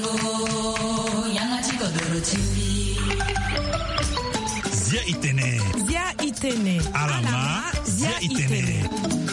Zia Itene. Alama Zia Itene.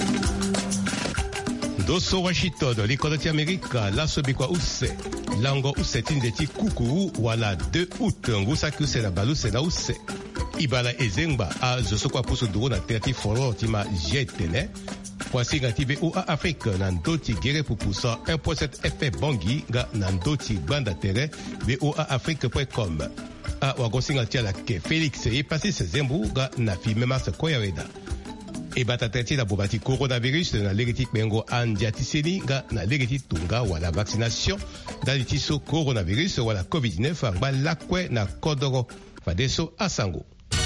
Dosso Washington, l'Économie America, la Sobikwa Ousse, Lango Ousse Tindeti Kukuru, wala 2 août, Ngusaku Sena Balu Sena Ousse. Ibala Ezengba, a Zosokwa Pusu Duro na Terti Foro, Tima Jetene. Voici Gantibe ou à Afrique, Nandoti Gere Pupusa, 1.7 effet Bangi, ga Nandoti Banda Terre, BOA Afrique.com. A Wagosinga Tiala Ke Félix, et passé ses Zembu, ga Nafi Memas Koyareda. Et batatreti la bobati coronavirus na legiti bengo andiatiseni ga na legiti tunga wala vaccination dalitiso coronavirus wala COVID-19 amba lakwe na kodoro fadeso asango.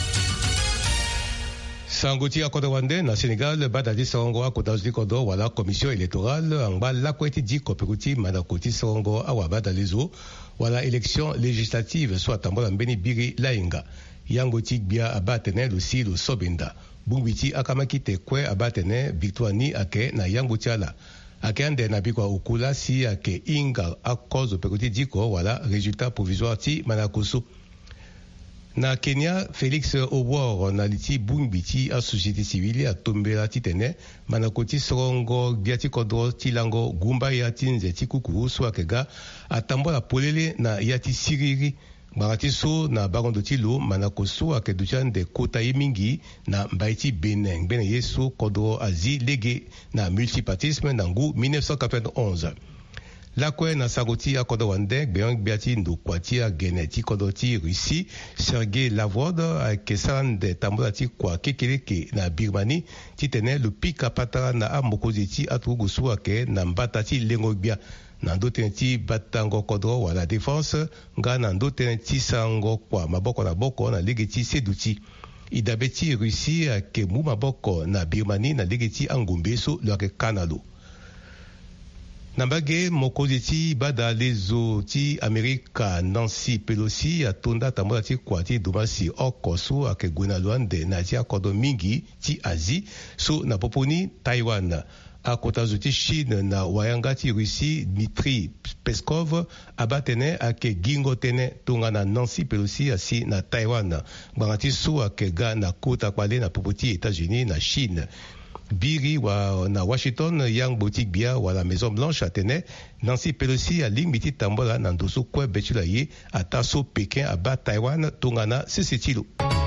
Sangoti akodowande na Sénégal badadi songo akotazi kodo wala commission électorale amba lakwe ti di koperuti manakoti songo awa badalizo wala élection législative soit tambola mbeni biri lainga yangoti bia abatene lusi lo sobenda. Bumbiti akamakite kwe abatene victoire ni ake na yango tiala ake ande na bikwa ukula si ake inga akozo pekoti diko wala résultat provisoire ti manakoso na Kenya. Félix Obwor na liti bumbiti a société civile a tombela titene manakoti sorongo biati kodro tilango gumba ya tinze ti kukuru swakega atambola polele na yati siriri Baratiso na barondo tilo manakoso akeduchan de kota mingi na mbaiti Benin bene yeso kodro azi lege na multipartisme nangu 1991. Lakwe na sagoti akodo wande beong biati ndokwati a geneti kodoti Russie Sergei Lavrov akesan de tambulati kwa kekeleke na Birmanie titene le pika patara na amokoziti atugusu ake na mbatati lengobia nando teneti batango kodro wala défense nga nando teneti sango kwa maboko na boko na legeti seduti idabeti Russie ke mu maboko na Birmanie na legeti angumbeso lore kanalo nambage mokoziti bada lezo ti Amerika Nancy Pelosi atonda tambola ti kwa ti domasi okoso ake gwena luande na ti akodo mingi ti Asie so na poponi Taiwan akotazo ti Chine na wayanga ti Russie Dmitry Peskov abatene ake gingo tene tonga na Nancy Pelosi asi na Taiwan gbanga ti so ake ga na kota kpale na popo ti États-Unis na Chine biri wa na Washington yang boutique bia wala Maison Blanche atene Nancy Pelosi a lingmiti tambola na ndoso kwe betula ye ataso Pékin aba Taiwan tonga na sisitilo.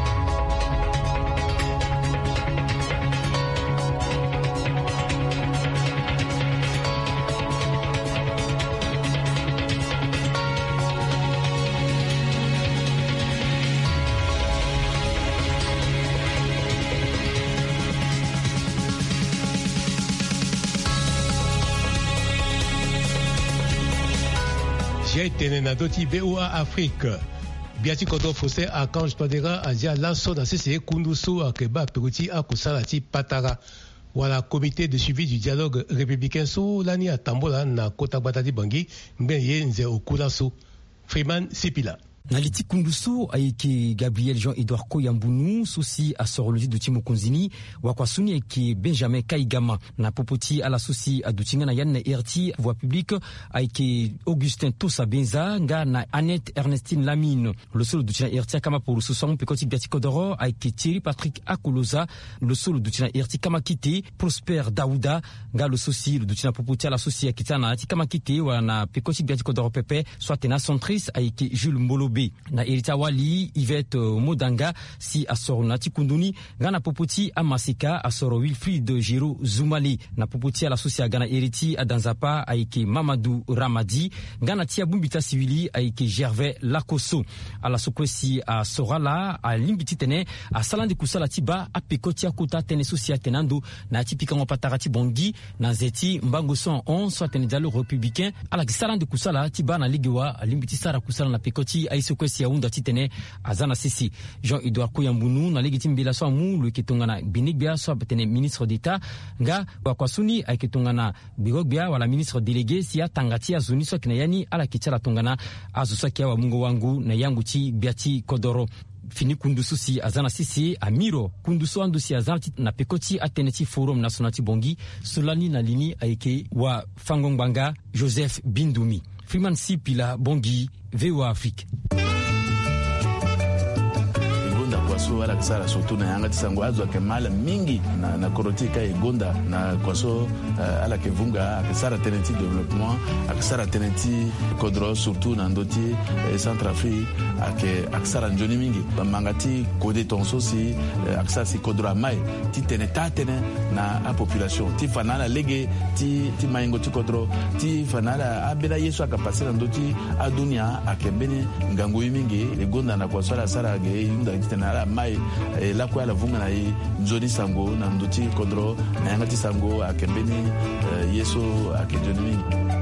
J'ai été na doti BOA Afrique. Biati kodo fose Archange Twadera azia laso na CCE kunduso akeba peruti akusalati patara. Wala comité de suivi du dialogue républicain so lani atambola na kota batadi bangi mbenye nze okulaso. Freeman Sipila. Naliti kundusu aiki Gabriel Jean-Edouard Koyambunu susi asoroloji duti mokonzini wakwasuni aiki Benjamin Kaigama na popoti ala susi adutinga na yanne RT voix publique aiki Augustin Tosa Benza nga na Annette Ernestine Lamine le solo dutina RT kama pour susong pekoti biati kodoro aiki Thierry Patrick Akoloza le solo dutina RT kama kite Prosper Daouda nga le susi le dutina popoti ala susi akitana ati kama kite wana pekoti biati kodoro pepe soit tena centris aiki Jules Mbolo na Erita Wali Yvette Modanga si asoro nati kunduni gana popoti amasika asoro Wilfried Giro Zoumali na popoti ala sosia gana Eriti adanzapa aike Mamadou Ramadi gana tia bumbita civili aike Gervais Lakoso ala sokwesi a sorala a limbiti tene a salandi kusala tiba a pekoti akuta tene sosia tenando na tipika ngopatarati bongi na zeti mbango 111 soit tene dialogue républicain ala salandi kusala tiba na ligiwa limbiti sara kusala na pekoti aiso kwesi ya unda titene azana sisi Jean-Edouard Koyambunu na legitimbila so mu le kitongana Binigbia so betene ministre d'état nga wakwasuni aikitongana Birogbia wala ministre délégué sia tangati azuni so kinayani ala kichala tongana azusaki wa mungo wangu na yangu ti biati kodoro fini kundusu si azana sisi amiro kundusu andusi azana na pekoti ateneti forum national ti bongi sulani na lini aike wa fangongbanga Joseph Bindumi Freeman Sipila Bongi, VOA Afrique. Kwaso ala kisara surtout na yanga tisango azwa ke mala mingi na korotika egonda na kwaso ala ke vunga akisara tenenti développement akisara tenenti kodro surtout na ndoti Centrafrique akisara njoni mingi mangati kode tonso si akisara si kodro amai ti tenetane na a population ti fanala lege ti maingo ti kodro ti fanala abela yesu akapasira ndoti adunia akembeni ngango mingi egonda na kwaso ala sara ge yunda tena mai la kwa la vunga na nzoni sango na ndoti kodro na yangati sango akembeni yeso akejoni.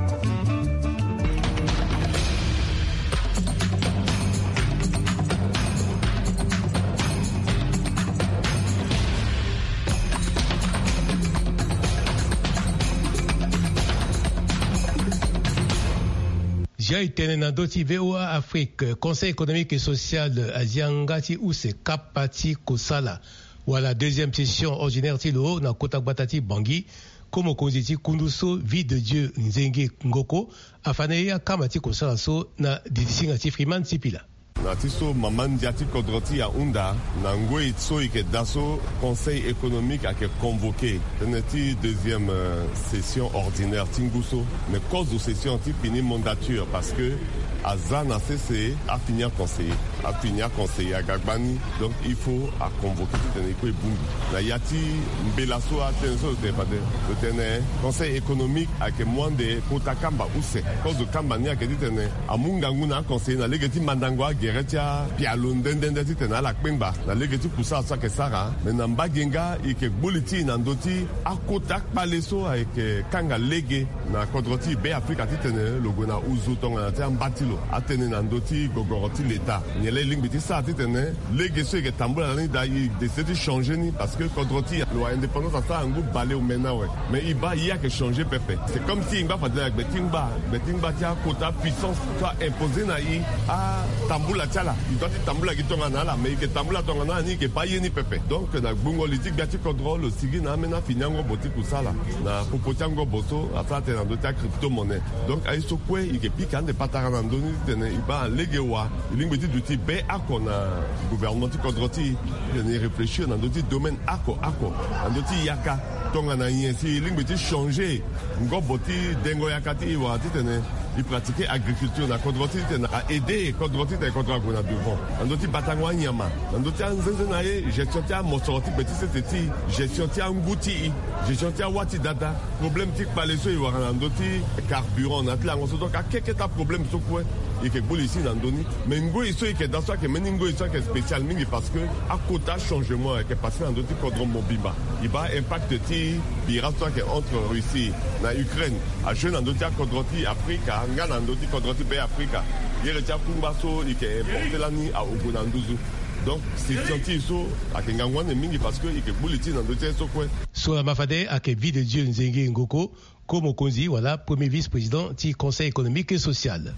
Jaitene na doti VOA Afrique, Conseil économique et social Aziangati ou se kapati kosala. Voilà, deuxième session ordinaire tilo na Kotakbatati Bangi, comme koziti kunduso vie de Dieu Nzenge Ngoko, afaneya kamati kosala so na didisingati Freeman Sipila. Natiso mamandiati kodroti ya unda nangwe itso ike daso conseil économique a convoqué teneti deuxième session ordinaire tinguso mais cause de session ti fini mandature parce que Azana CC a fini à conseiller à Gagbani, donc il faut à convoquer Teneko et Bungi. Na yati mbelaso a tenso le tene conseil économique avec moins de Kotakamba Use. Cause de Kambani a dit tene amunganguna conseiller na legeti mandangwa geretia pialondendende ti tene la kpemba na legeti kusa sa ke sara mais na mbagenga ike buliti na ndoti akotak paleso avec kanga lege na kodroti be Afrika ti tene logo na uzu tonga na te ambatilo atene na ndoti gogoroti l'État. Nyele lingbiti sa atene legeso ke tambula ni da yi décidé changer ni parce que kodroti loi indépendance ça ngou balé au mena ouais. Mais il va y a que changer pépé. C'est comme si ngba fadela betingba tia quota puissance soit imposé na yi a tambula tiala. Il doit tambula ki tonga na la mais que tambula tonga na ni ke pa yi ni pépé. Donc na bungo litik gati contrôle sigi na mena finyango boti kusala na popotiango boso ata tena ndoti crypto monnaie. Donc ay sokwe ike pikande patara na ndoni tene iba legewa lingbiti duti be ako na gouvernement kodroti ni réfléchir dans d'autres domaines ako dans yaka tonga na yensi lingbiti changer ngoboti dengo yakati wa tene il pratiquait agriculture na kodroti tene a aider kodroti te kodra gona devant dans d'autres batangwa nyama dans d'autres nzenze na ye gestion tia mosoroti petit c'était gestion tia nguti gestion tia wati data problème tik paleso i wa dans d'autres carburant na tla ngoso donc a quelques problème sokwe et que boule ici dans Doni mais ngo iso et que dans ça que meningo iso que spécial mingi parce que à quota changement qui est passé dans d'autres cadres mobimba il va impact ti birato que entre Russie na Ukraine à jeune dans d'autres cadres Afrique nga dans d'autres cadres be Afrique il retient kumbaso et que porter la nuit à Ogonanduzu. Donc c'est senti iso à Kengangwane mingi parce que il que boule ici dans d'autres so quoi sur la mafade à que vie de Dieu Nzenge Ngoko comme Okonzi voilà premier vice-président du Conseil économique et social.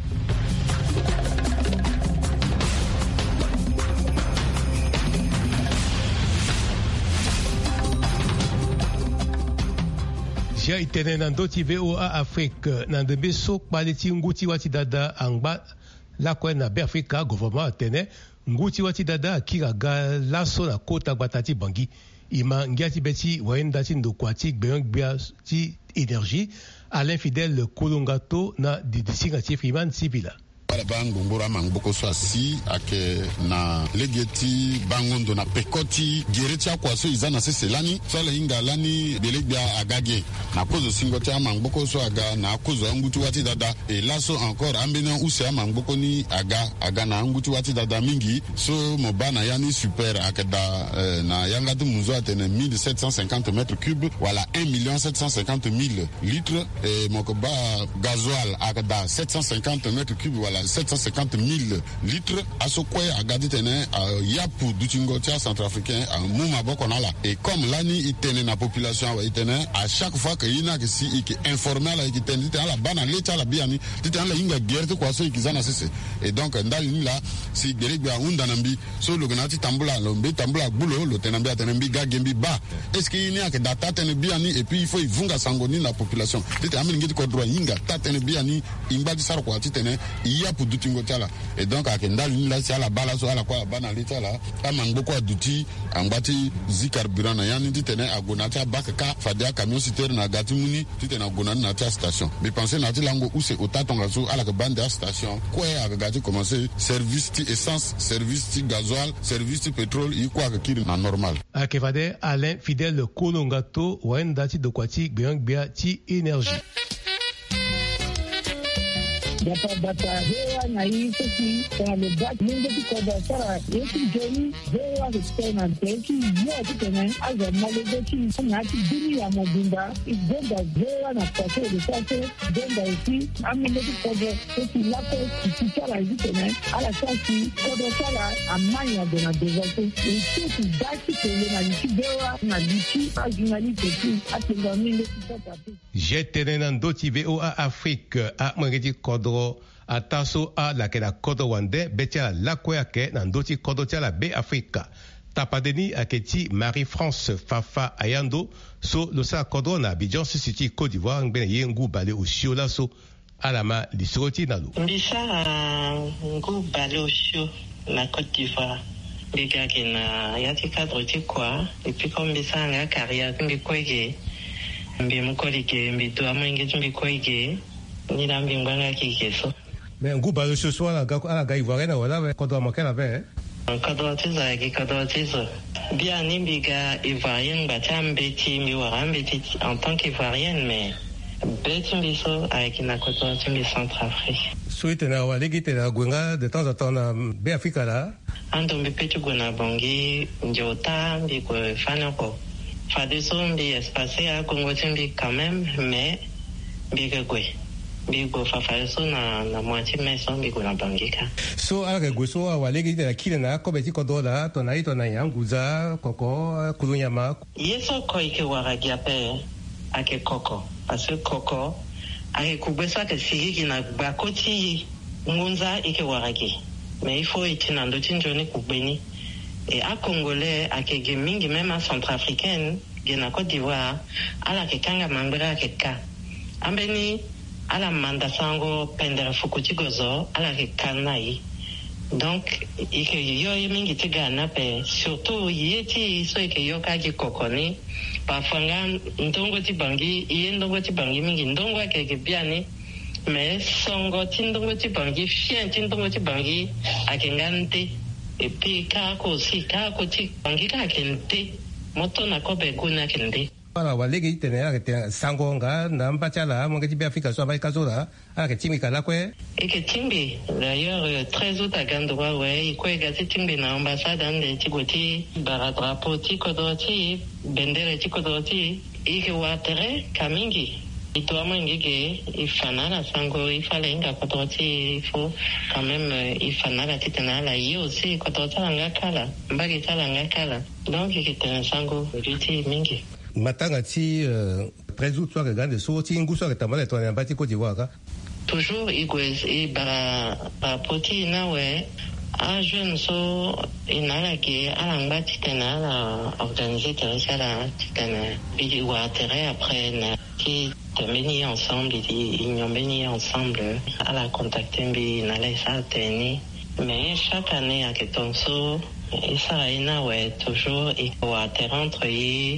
Jia itene na ndoti VOA Afrique na ndembe so kpaleti nguti wati dada angba la kwen na be Afrika gouvernement atene nguti wati dada akira ga laso na kota batati bangi ima ngiati beti waenda ti ndokwati gbeyon ti énergie Alain Fidèle Kolongato na didisinga ti Freeman Sipila. Bangongora mangboko so asi ake na legeti bangondo na pekoti gereti akwaso izana seselani so le inga lani belegbia agage na kozo singoti mangboko so aga na kozo ngutu wati dada et là so encore ambena use mangboko ni aga na ngutu wati dada mingi so mobana yani super akada na yanga tu muzo atene 1750 mètres cubes voilà 1 750 000 litres et mokoba gasoil akada 750 mètres cubes voilà 750 000 litres. À ce quoi a gardé Yapu Dutingo tia centrafricain à Mouma Bokonala. Et comme l'année il tenait la population il tenait à chaque fois que il y a que si il est informé là il tenait à la bana l'état la biani il a la inga guerre quoi so ikizana sese. Et donc ndali là si Gerigba undanambi so le ganati tambula lombe tambula bulo le tenambi atenambi gagembi ba. Est-ce qu'il y a que data tenebiani et puis il faut vunga sangoni la population. Tete amini ngiti ko droit inga tatenebiani imba disar quoi titene Yapu Dutingo tia là. Et donc à ndali là c'est à la bala so à la quoi bana l'état là amangbo quoi duti ambati zikarburana yani titene agonata bakaka fadia camion citerne na gatimuni titene agonana na tia station mais pensez na tilango où c'est otatonga so ala ka bande station quoi a gati commencer service ti essence service ti gasoil service ti pétrole y quoi que kiri na normal akevade Alain Fidèle Kolongato waendati dokwati gbeangbea ti énergie. Data hewa na hii sisi kwa lebaki mingi tukoda sara yeki jeni hewa kutena teki yote tena aza malezeki na ati dini ya mobimba igenda hewa na pase de pase denda isi amile tukoda sisi lako kichara hizi tena ala sasi kodo sara amanya de na devote isi daki tele na liki hewa na liki ajunali teki atenga mile tukoda. Jetene ndoti VOA Afrique a mwengeti kodo a taso a la ke la kodo wande betia la kweke na ndoti kodo tia la be Afrika. Tapadeni aketi Marie-France Fafa Ayando so lo sa kodo na Abidjan City Côte d'Ivoire ngbene yengu bale o shiola so alama lisoti nalo. Mbisa ngu bale o shio na Côte d'Ivoire. Biga kena yati cadre ti quoi et puis comme mbisa nga carrière ngi kwege mbi mukolike mbi to amenge mbi kwege ni la mbi nganga kikeso. Mais ngu bale o so ala ga ivoirien na wala kodo makela be. Kodo tiza ki kodo tiza. Bien nimbiga ivoirienne batambeti mi warambeti en tant qu'ivoirienne mais beti mbiso avec na kodo timbi Centrafrique. Souite na wale gite na gwenga de temps en temps na be Afrika la. Ando mbepetu gona bongi njota mbi ko fanako. Fadeso mbi espacé à Congo timbi quand même mais mbi gwe. Bigo fafaso na moitié maison bigo na bangika. So ala gweso awalegi de la kile na ko beti ko dola to na ito na yanguza koko kulunyama. Yeso ko ike waragi ape ake koko parce que koko ake kubesa ke sigi na bakoti ngunza ike waragi. Mais il faut itina ndo tinjoni kubeni et à congolais ake gemingi même à centrafricaine gena Côte d'Ivoire ala ke kanga mambra ke ka. Ambeni ala manda sango pendera fukuti gozo ala ke kanai donc ike yo mingi tigana pe surtout yeti so ike yo ka ki kokoni pafanga ndongo ti bangi ndongo ti bangi mingi ndongo ke biani mais songo ti ndongo ti bangi fien ti ndongo ti bangi akengante et puis ka ko ti bangi ka kente moto na ko be kuna kende. Voilà, walegi tenera que sangonga n'ambachala mongeti be Afrika so abai kazola ala ke timika la kwe et que timbi d'ailleurs très autres agandwa ouais iko egati timbi na ambassade ande tikoti baradrapo tikodoti bendere tikodoti ike watere kamingi ito amangege ifanana sango ifalenga kodoti il faut quand même ifanana titana la yi aussi kodoti ngakala mbagi tala ngakala donc ike sango biti mingi matanga ti présout soit grande so ti nguso ke tamale to na bati Côte d'Ivoire toujours igwez bara poti na we a jeune so inala ke ala ngati tena la organiser teresa tena bi wa terre après na qui terminer ensemble ils ont béni ensemble à la contacter bi na la sa teni mais chaque année à que ton so et ça ina we toujours et wa terre entre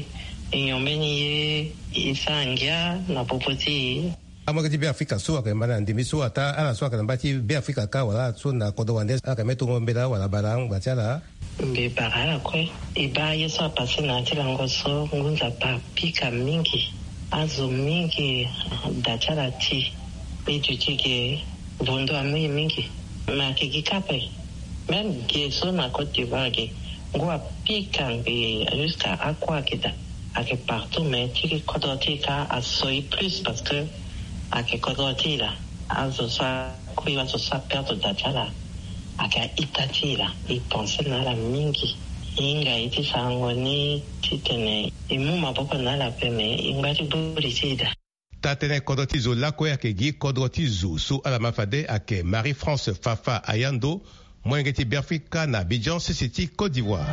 Inyomeni isangia na popoti. Amagati be Afrika so akemana ndimi so ata ala so akambati be Afrika ka wala so na kodo wande akameto ngombela wala barang bachala. Mbe barala kwe. Iba yeso apasi na tilango so ngunza pa pika mingi. Azo mingi dachala ti. Eju tike vondo ame mingi. Ma kikikape. Même geso na Côte d'Ivoire ngwa pika mbe jusqu'à aqua kita. Ake partout mais tiki kodoti ka asoi plus parce que ake kodoti la azo sa kuiwa zosa perto dajala aka itatila iponse nala mingi inga iti sangoni titene imu maboko nala peme ingati burisida tatene kodrotizo lako yake gi kodrotizo su ala mafade ake Marie-France Fafa Ayando mwengeti Biafrika na Abidjan City Côte d'Ivoire.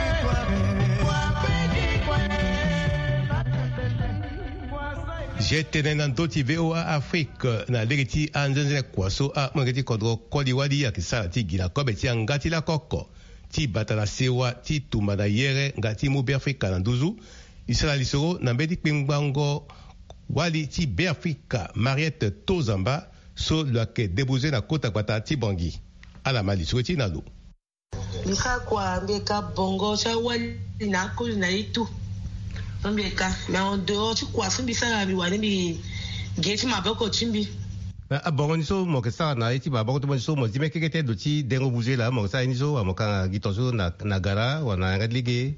Jetene na ndoti VOA Afrique na legiti anzenze kwaso a mwengeti kodro kodi wadi ya kisala ti gina kobe ti angati la koko ti batala sewa ti tumana yere ngati mu Biafrika na nduzu isala lisoro na mbedi kpingbango wali ti Biafrika Mariette Tozamba so lwake debuze na kota kwata ti bangi ala mali sueti na lo lika kwa mbeka bongo cha wali na kuli na itu mbeka na ondo ti kwa sumbi sara bi wani bi geti maboko chimbi na bongo ni so mo ke sara na iti maboko to mo so mo di meke kete do ti dengo buze la mo sa ni so amoka gitoso na gara wana ngadlige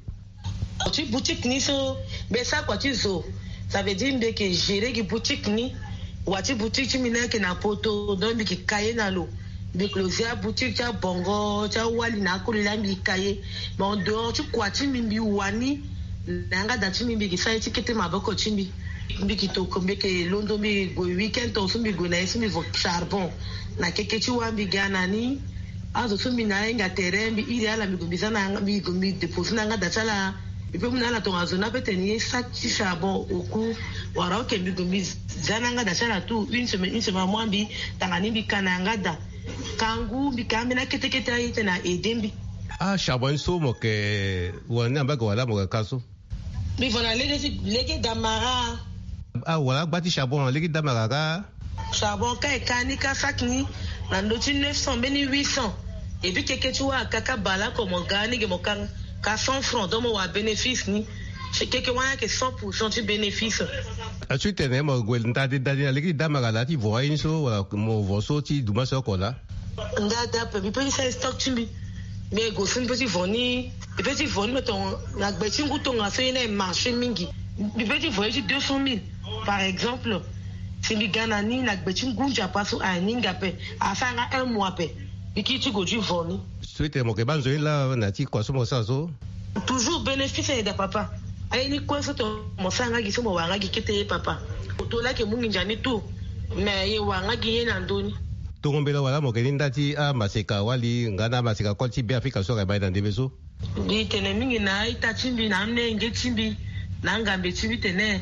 ti boutique ni so besa kwa ti zo ça veut dire que gérer ki boutique ni wati boutique ti mina ke na poto don bi ki kaye na lo bi closer boutique cha bongo cha wali na ko la bi kaye bon do ti kwati mimbi wani nanga da ti mimbi ki sai ti kete maboko chimbi mbi ki to kombe ke londo mi go weekend to sumbi go na sumbi vo charbon na keke ti wambi gana ni azo sumbi na inga terrain bi iri ala mi go bizana mi go mi deposit nanga da chala ipe muna la tonga zona pete ni sachi charbon oku wara o kembi gombi zananga da chala tu une semaine mwambi tangani bi kananga da kangu bi kamena kete ayite na edembi charbon so mo ke wana mbaga wala mo kaso bi vona lege damara wala gbati charbon lege damara ka charbon ka ekani ka sakni na ndoti 900 beni 800 et puis keke tu wa kaka bala ko mo gani ge mo kan ka 100 francs dans mon bénéfice ni c'est quelque wana que 100% du bénéfice tu tenais mo gwel ndade dadi na legi damara la ti voa inso wala mo voso ti duma so ko la ndada pe bi pe sa stock timbi mais go fin petit voni petit voni meton na gbeti nguto nga fe na marché mingi bi petit voyage 200 000 par exemple si mi gana ni na gbeti ngunja paso a ninga pe afanga un mois pe biki tu go du voni suite mo ke banzo la na ti kwa so mo sa so toujours bénéfice de papa ay ni ko so to mo sanga gi so mo wanga gi kete papa to la ke mungi njani tu mais ye wanga gi na ndoni to ngombela wala mo ke ndati a maseka wali ngana maseka ko ti Biafrika so ka baida ndebeso bi tene mingi na ita chimbi na mne nge chimbi na ngambe chimbi tene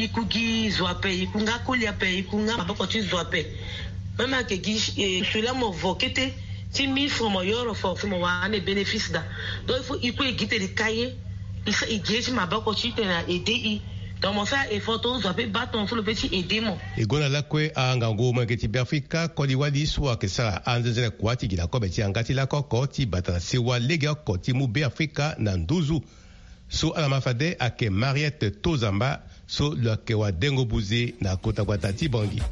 ikugi zwape ikunga kolia pe ikunga maboko ti zwape mama ke gi cela mo vokete ti 1000 francs mo yoro for mo wane bénéfice da donc il faut iko gite de cahier il gete maboko ti tena edi donc mo fa effort to zwape baton sur le petit aider mo e gona la kwe a ngango mo ke ti Biafrika ko di wali so ke sara anzenzele kwati gila ko be ti angati la ko ti batala sewa lega ko ti mu Biafrika na nduzu so ala mafade ake Mariette Tozamba so lo ke wa dengo buze na kota kwata ti bangi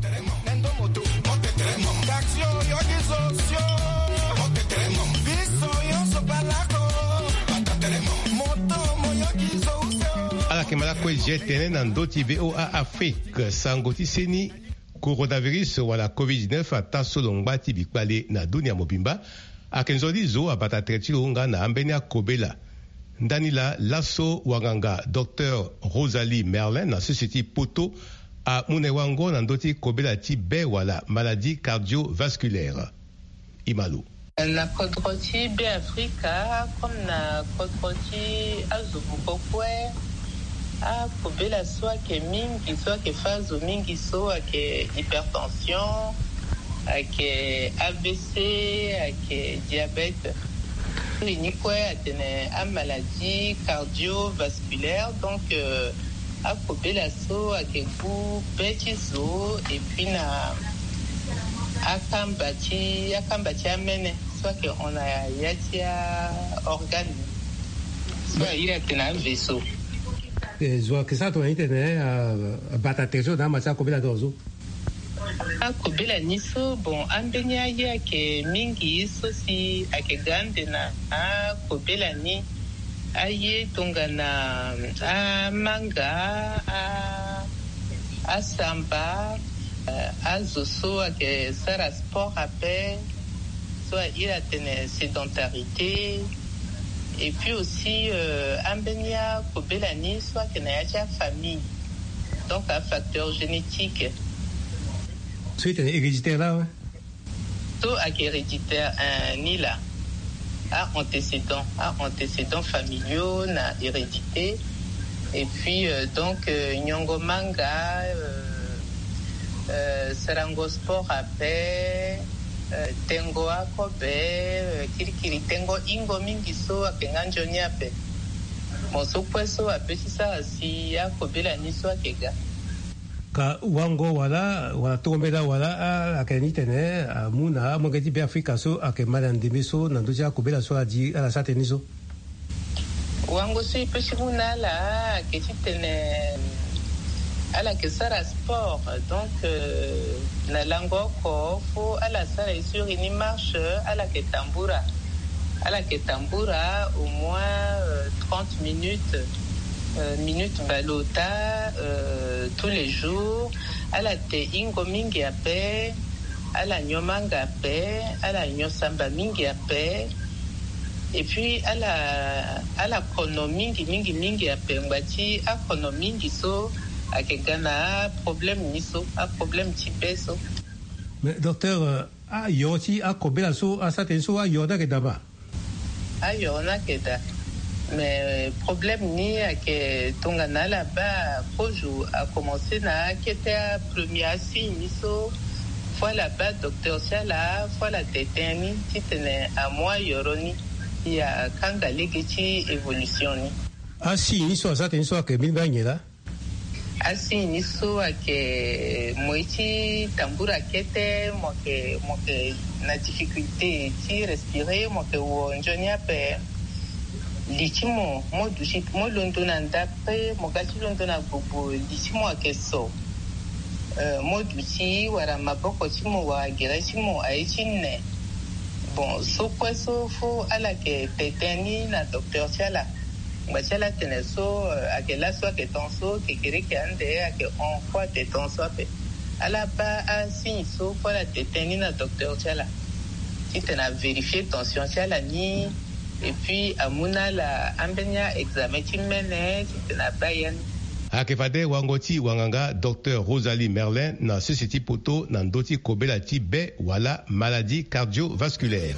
ala ke mala ko jetene na ndoti VOA Afrique sangoti seni coronavirus wala COVID-19 ata solo ngbati bikpale na dunia mobimba akenzoli zo abata tretilo nga na ambeni akobela ndani la laso wanganga Dr Rosalie Merlin na société poto a mune wango na ndoti kobela ti be wala maladie cardiovasculaire imalu na kodroti be Afrika comme na kodroti azubukokwe a kobela soit ke mingi soit ke phase mingi soit ke hypertension ake AVC ake diabète ni quoi atene a maladie cardiovasculaire donc a kobela so ake ku betizo et puis na akambati amene soit que on a yatia organe soit il a tena vaisseau zo ke sa to internet bata tezo na ma sa kobela dozo akobela niso bon ambenya ye ke mingi so si ake gande na akobela ni aye tongana a manga a samba azoso ake sara sport ape soit il a une sédentarité et puis aussi ambenia kobelani soit que na ya famille donc un facteur génétique c'est héréditaire là tout ake héréditaire ni là à antécédents familiaux na hérédité et puis donc nyongomanga Sarango Sport ape tengo akobe kirikiri tengo ingo mingi so akenganjoni ape moso kweso ape sisa si akobela niso akega ka wango wala tombela wala akeni tene muna mongeti be Afrika so akemala ndemiso nandoja akobela so adi ala sateniso wango so ipe shimuna la ketitene à la Kesara Sport, donc la langue faut à la salle sur une marche à la Ketambura. À la Ketambura, au moins 30 minutes balota tous les jours. À la Te Ingo Mingi Ape, à la Nyomanga Ape, à la Nyosamba Mingi Ape. Et puis à la Kono Mingi Ape, Mbati à Kono Mingi So. Akegana problème niso a problème tipeso mais docteur a yoti a kobela so a satenso a yoda kedaba a yona keda mais problème ni que tongana là-bas projo a commencé na kete a premier signe niso fois là-bas docteur Siala fois la teteni titene a moi yoroni ya kanga legeti évolution ni a si niso a satenso a ke binbanyela asi niso ake moiti tambura kete moke na difficulté ti respirer moke wo njonia pe lichimo mo dushi mo londo na ndape mo gati londo na bubu lichimo ake so mo dushi wara maboko chimo wa gira chimo aichine bon so kweso fo ala ke teteni na docteur Siala Bachala teneso akela so ke tonso ke kere ke ande ake on fois de tonso ape ala ba asi so pour la teteni na docteur Chala qui tena vérifier tension Chala ni et puis amuna la ambenia examen qui mene qui tena bayan akefade wangoti wanganga docteur Rosalie Merlin na société poto na ndoti kobela ti be wala maladie cardiovasculaire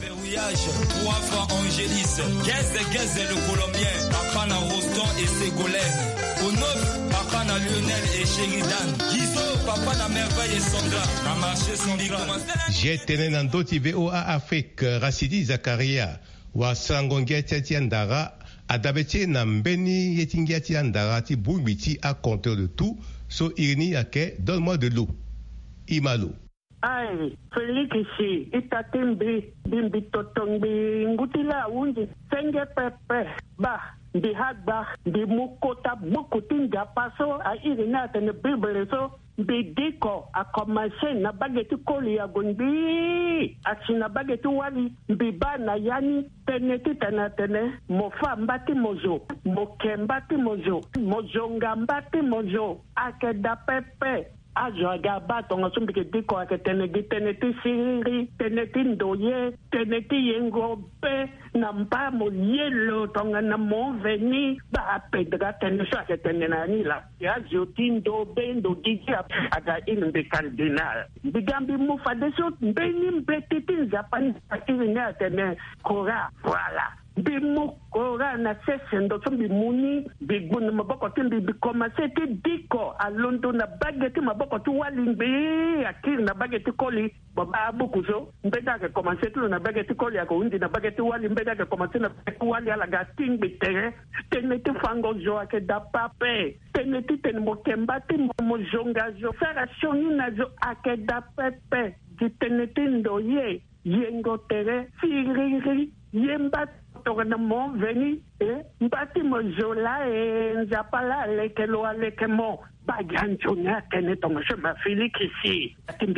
Wafa Angélis Gaz le Colombien Akana Roston et Ségolène au 9 Akana Lionel et Sheridan Gizo papa na merveille et Sandra na marché Sandra j'ai tenu na ndoti VOA Afrique Rasidi Zakaria wa sangongia tiandara adabeti na mbeni yetingiati andarati bugbiti à compteur de tout so irini ake donne-moi de l'eau imalo ai Félix ici itatimbi bimbi totombi ngutila unji senge pepe ba di hagba di mukota bukutinga paso a irina tene bible so bidiko a commencé na bageti koli ya gondi asina bageti wali biba na yani teneti tene mofa mbati mozo mokembati mozo mozonga mbati mozo akeda pepe ajo agaba tonga sumbike diko aketenegi teneti siri teneti ndoye teneti yengope na mpamo yelo tonga na moveni ba pedra teneso aketenena nila ya jotindo bendo digia aga ilmbe cardinal bigambi mufa deso beni mbetiti nzapani akiri tene kora voilà bimu kora na sesendo sombi muni bigun maboko timbi bikomase ti diko alondo na bageti maboko tu walimbi akiri na bageti koli baba bukuzo mbeda ke commencer tu na bageti koli ya undi na bageti wali mbeda ke commencer na bageti wali ala gating bitere teneti fango jo ake da pape teneti ten mokemba ti mojonga jo fera shoni na jo ake da pepe di teneti ndoye yengo tere firiri yemba tokana mo veni mbati mozola nzapala lekelo alekemo bagancho na tene tonga shema Félix ici timbi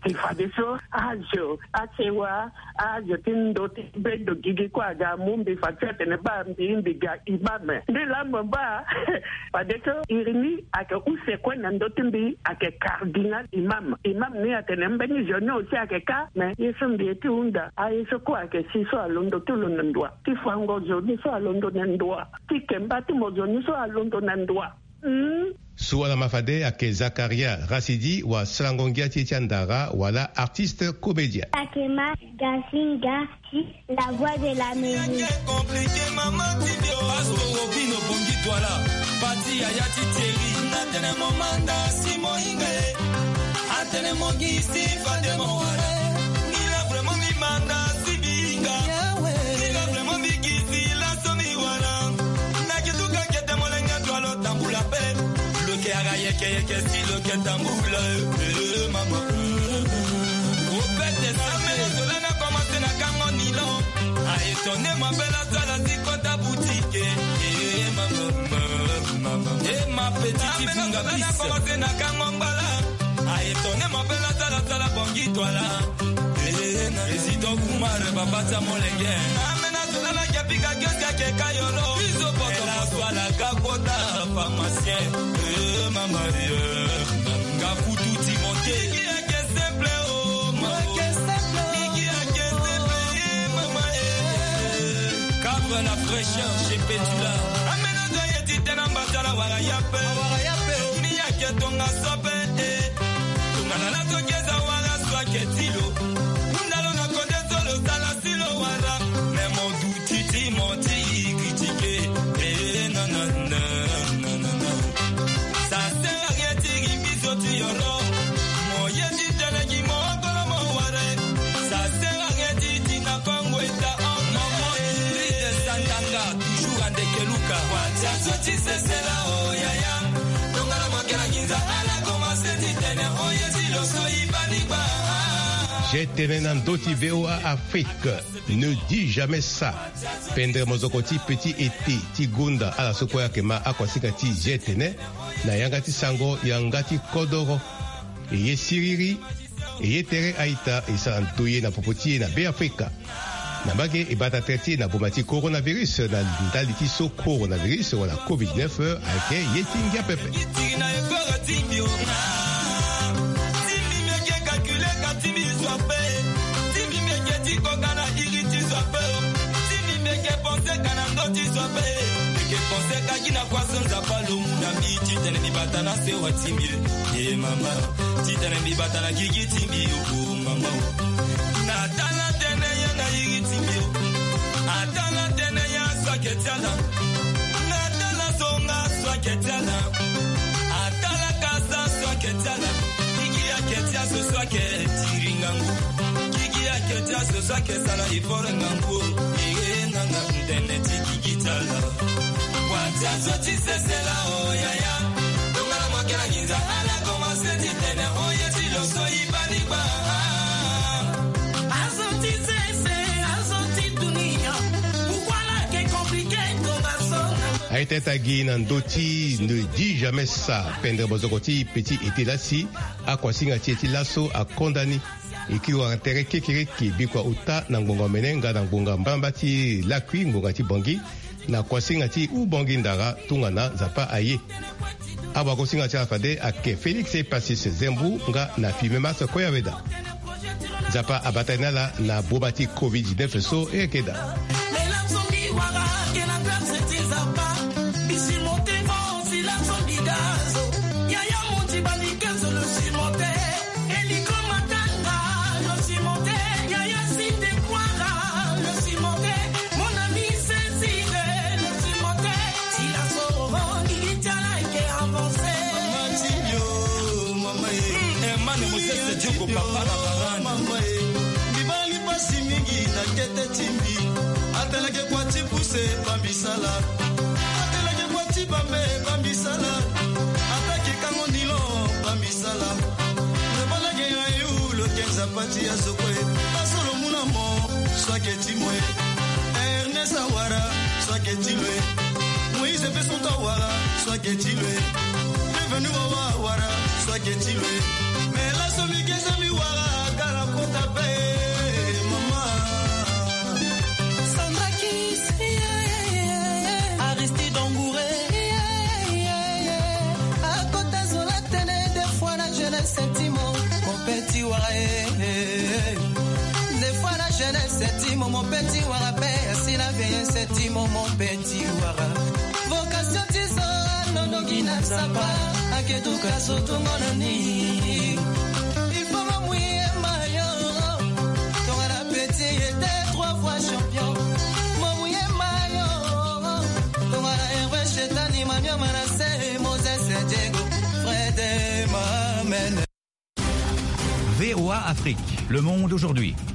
tifadiso ajo achewa ajo tindo tibedo gigi kwa ga mumbi fatete ne ba mbi ga ibame ndila mba padeso irini ake use kwena ndotimbi ake cardinal imam ni atene mbeni jono usi ake ka me yeso mbieti unda ayeso kwa ake siso alondo tulo ndwa tifango joni so alondo ndwa tikembati mojoni so alondo ndwa Suala mafade ake Zakaria Rasidi wa Slangongia Tchandara wala artiste comédien. Takema Gasinga, la voix de la musique. Compliqué maman Tibio, Astro Robino Bongi Douala, Pati Ayati Thierry, Natene Momanda Simon Inge, Atene Mongi Sifa de Moare, il a vraiment mis manda Sibinga, il a vraiment mis Gizi la Somiwala, Naketuka Kete Molenga Doualo Tambula Pep. Yeke si le ketamboule maman au pète des samés cela n'a commencé na kango nilon a étonné ma belle azala zikota boutique maman ma petite funga bis n'a commencé na kango mbala a étonné ma belle azala bongi toala président Kumar babata molenge amena cela na kapika keska ke kayolo biso poto la swala kakota pharmacien Maria, Gafutu Timonte, qui a que simple, oh, qui a que simple, maman, Capre la fraîcheur chez Pétula. Amena doye titena mbasala wala yape, ni yake tonga sope, tonga la tokeza wala swaketilo, undalo na konde solo sala silo wala, memo duti Timonte, critiqué, nanana. J'ai tenu Doti VOA Afrique. Ne dis jamais ça. Pendre mozokoti petit été. Tigunda à la sokoya kema akwasikati j'ai tenu. Na yangati sango yangati kodoro. Eye siriri. Eye tere aita. Isa antoye na popoti na be Afrika. Na bage ebata traité na bomati coronavirus. Na ndaliti so coronavirus wala COVID-19. Ake yetingia pepe. Aïtetagi Nandoti ne dit jamais ça. Pendre Bozokoti, petit été là-ci, à quoi singa tieti lasso à condamné. Et qui a intérêt kekireki, bikwa uta, nangonga menenga, nangonga mbambati, lakui, ngongati bongi, na kwa singa ti ou bongi ndara, tungana, zapa aye. Aba kwa singa ti afade, ake Félix et Passis Zembu, nga na fimema se koya veda. Zapa abatanala na bobati COVID-19 so e keda. Mon petit wara paix, si la veille c'est mon petit wara. Vocation tiso, non non qui n'a pas, à que tout casse tout mon nid. Il faut m'amouiller maillot, ton la petit était 3 fois champion. M'amouiller maillot, ton la herbe chez Tani, Mamia Manassé, Moses et Diego, Fred et Mamen. VOA Afrique, le monde aujourd'hui.